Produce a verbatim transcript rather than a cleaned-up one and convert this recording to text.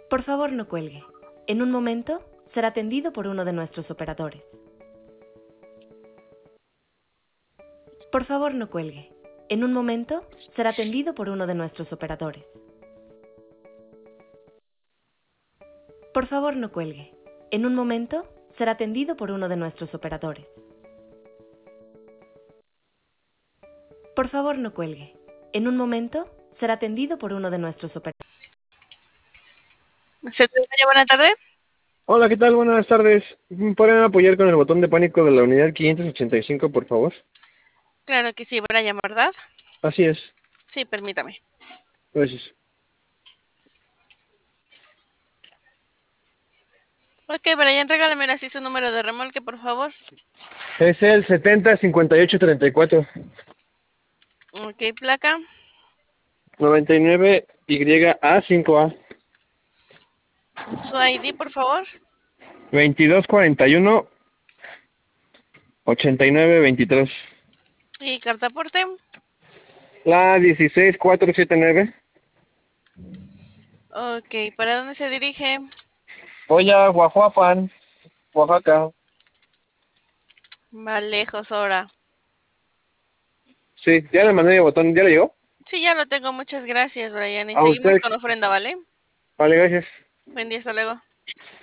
Por favor, no cuelgue. En un momento será atendido por uno de nuestros operadores. Por favor, no cuelgue. En un momento será atendido por uno de nuestros operadores. Por favor, no cuelgue. En un momento será atendido por uno de nuestros operadores. Por favor, no cuelgue. En un momento será atendido por uno de nuestros operadores. Secretaria, buena tarde. Hola, ¿qué tal? Buenas tardes. ¿Me ¿Pueden apoyar con el botón de pánico de la unidad quinientos ochenta y cinco, por favor? Claro que sí, Brian, ¿verdad? Así es. Sí, permítame. Gracias. Ok, Brian, regálame así su número de remolque, por favor. Es el setenta cincuenta y ocho treinta y cuatro. Ok, placa. noventa y nueve Y A cinco A. Su I D, por favor. veintidós cuarenta y uno ochenta y nueve veintitrés. Y cartaporte. La dieciséis cuatrocientos setenta y nueve. Ok, ¿para dónde se dirige? Voy a Guajuapan, Oaxaca. Va lejos ahora. Sí, ya le mandé el botón. ¿Ya le llegó? Sí, ya lo tengo, muchas gracias, Brian. Y A seguimos usted. con ofrenda, ¿vale? Vale, gracias. Buen día, hasta luego.